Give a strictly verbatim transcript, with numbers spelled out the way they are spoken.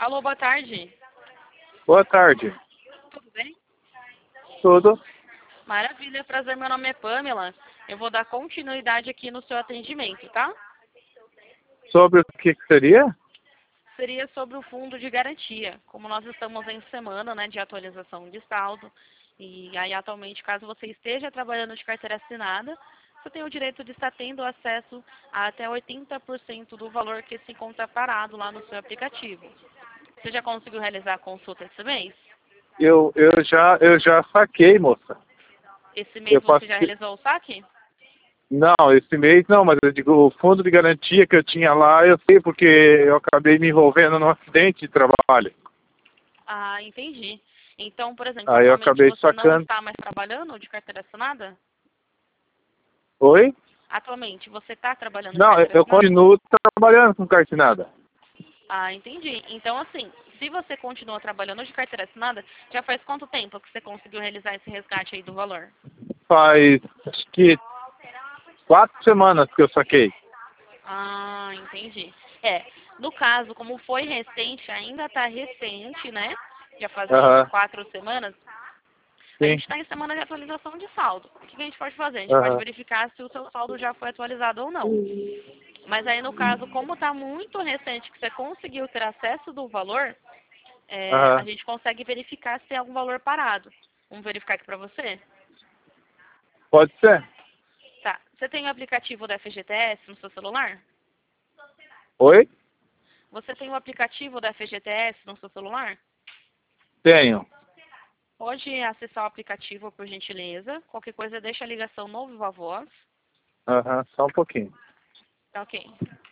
Alô, boa tarde. Boa tarde. Tudo bem? Tudo? Maravilha, prazer. Meu nome é Pamela. Eu vou dar continuidade aqui no seu atendimento, tá? Sobre o que, que seria? Seria sobre o fundo de garantia. Como nós estamos em semana, né, de atualização de saldo, e aí atualmente, caso você esteja trabalhando de carteira assinada, você tem o direito de estar tendo acesso a até oitenta por cento do valor que se encontra parado lá no seu aplicativo. Você já conseguiu realizar a consulta esse mês? Eu, eu, já, eu já saquei, moça. Esse mês Eu você já passei... realizou o saque? Não, esse mês não, mas eu digo, o fundo de garantia que eu tinha lá, eu sei porque eu acabei me envolvendo num acidente de trabalho. Ah, entendi. Então, por exemplo, Aí eu atualmente acabei você não sacando. está mais trabalhando de carteira assinada? Oi? Atualmente, você está trabalhando de Não, eu, carteira eu assinada? continuo trabalhando com cartinada. Ah, entendi. Então, assim, se você continua trabalhando de carteira assinada, já faz quanto tempo que você conseguiu realizar esse resgate aí do valor? Faz, acho que, quatro semanas que eu saquei. Ah, entendi. É, no caso, como foi recente, ainda está recente, né? Já fazem Aham, quatro semanas. A gente sim. está em semana de atualização de saldo. O que a gente pode fazer? A gente pode Aham, verificar se o seu saldo já foi atualizado ou não. Mas aí, no caso, como está muito recente que você conseguiu ter acesso do valor, é, a aham. gente consegue verificar se tem algum valor parado. Vamos verificar aqui para você? Pode ser? Tá. Você tem o aplicativo da F G T S no seu celular? Oi? Você tem o aplicativo da F G T S no seu celular? Tenho. Pode acessar o aplicativo, por gentileza. Qualquer coisa, deixa a ligação no Viva Voz. Aham, só um pouquinho. Tá ok.